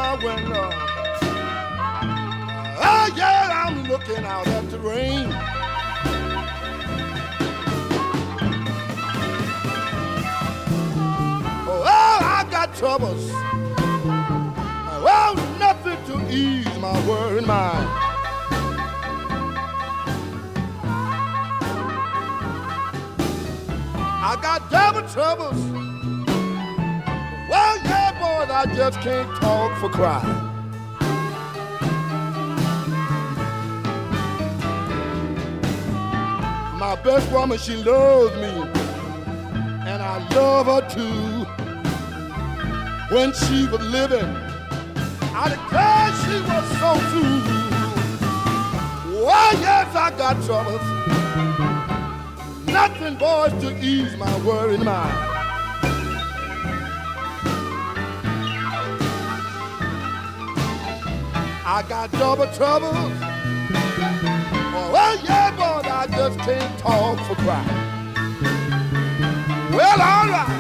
my window. Oh yeah, I'm looking out at the rain. Oh, I got troubles. Well, nothing to ease my worried mind. I got double troubles. Well, yeah, boys, I just can't talk for crying. My best woman, she loves me, and I love her too. When she was living, I declare she was so true. Well, yes, I got troubles. Nothing, boys, to ease my worried mind. I got double trouble. Oh, well, yeah, boys, I just can't talk for crying. Well, all right.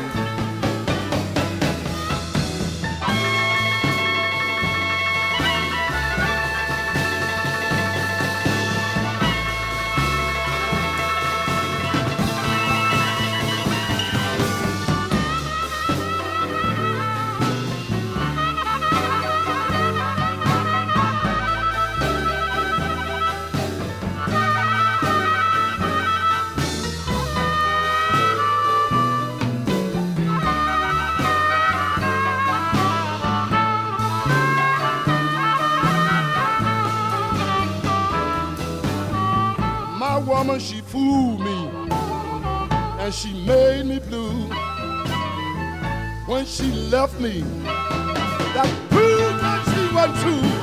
My woman, she fooled me, and she made me blue. When she left me, that proved that she was true.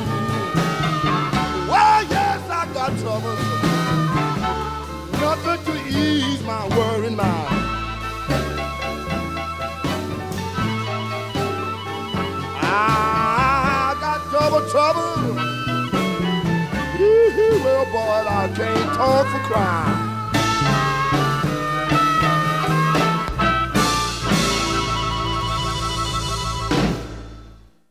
Well, yes, I got trouble. Nothing to ease my worried mind. I got double trouble. Well, boy, I can't talk for crying.